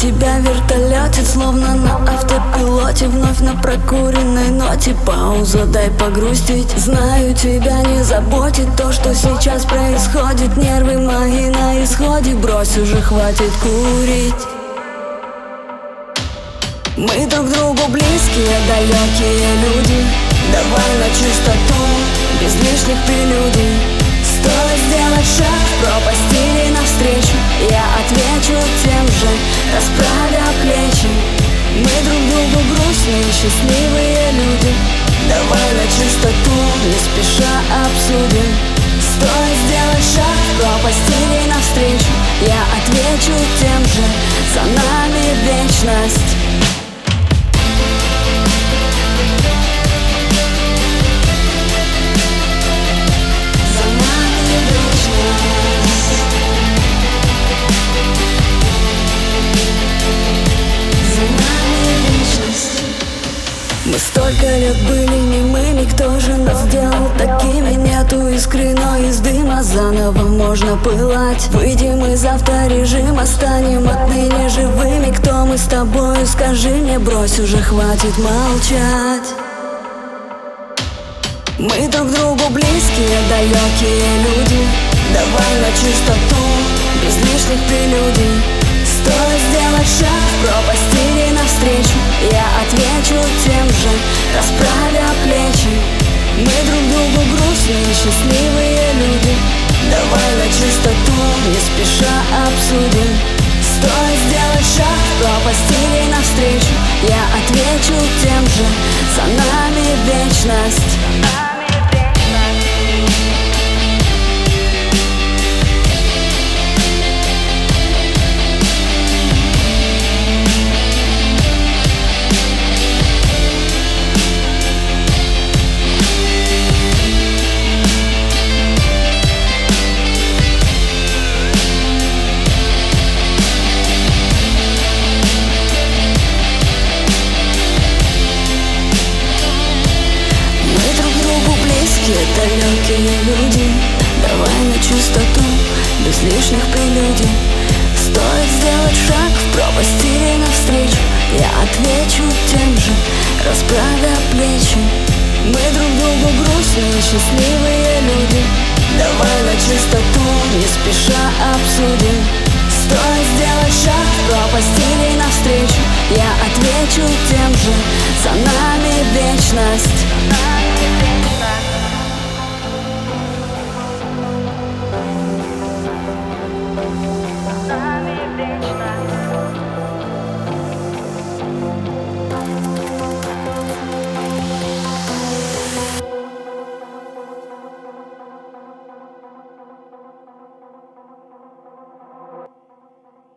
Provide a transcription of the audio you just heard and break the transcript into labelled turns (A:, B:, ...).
A: тебя вертолетит, словно на автопилоте. Вновь на прокуренной ноте пауза, дай погрустить. Знаю, тебя не заботит то, что сейчас происходит. Нервы мои на исходе, брось уже, хватит курить. Мы друг другу близкие, далекие люди. Давай на чистоту, без лишних прелюдий. Стоит сделать шаг в пропасть или навстречу, я отвечу тем же, расправя плечи. Мы друг другу грустные, счастливые люди. Давай на чистоту, не спеша обсудим. Стоит сделать шаг в пропасть или навстречу, я отвечу тем же, за нами вечность. Мы столько лет были немыми, кто же нас сделал такими? Нету искры, но из дыма заново можно пылать. Выйдем из авторежима, станем отныне живыми. Кто мы с тобою, скажи мне, брось уже, хватит молчать. Мы друг другу близкие, далекие люди. Давай на чистоту, без лишних прелюдий. Стоит сделать шаг в пропасть или навстречу, я отвечу тем же, расправя плечи. Мы друг другу грустные, счастливые люди. Давай на чистоту, не спеша обсудим. Стоит сделать шаг в пропасть или навстречу, я отвечу тем же, за нами вечность. Далекие люди, давай на чистоту, без лишних прелюдий. Стоит сделать шаг в пропасть или навстречу, я отвечу тем же, расправя плечи. Мы друг другу грустные, счастливые люди. Давай на чистоту, не спеша обсудим. Стоит сделать шаг в пропасть или навстречу, я отвечу тем же, за нами вечность.